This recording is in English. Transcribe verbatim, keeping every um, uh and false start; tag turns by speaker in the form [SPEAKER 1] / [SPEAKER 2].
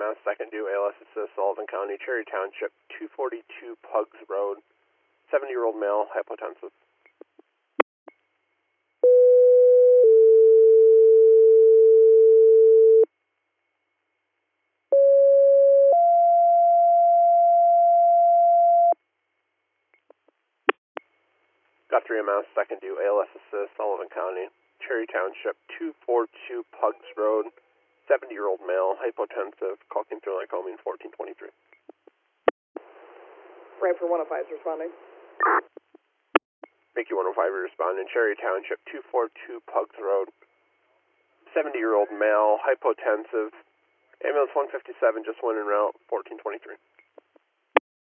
[SPEAKER 1] Mass, second due A L S assist, Sullivan County, Cherry Township, two forty-two Pugs Road, seventy-year-old male, hypotensive. Got three M S, second due A L S assist, Sullivan County, Cherry Township, two forty-two Pugs Road, seventy-year-old male, hypotensive, call came through Lycoming, fourteen twenty-three.
[SPEAKER 2] Ramper one oh five is responding.
[SPEAKER 1] Make you one oh five responding, Cherry Township, two forty-two Pugs Road, seventy-year-old male, hypotensive, ambulance one fifty-seven just went en route, fourteen twenty-three.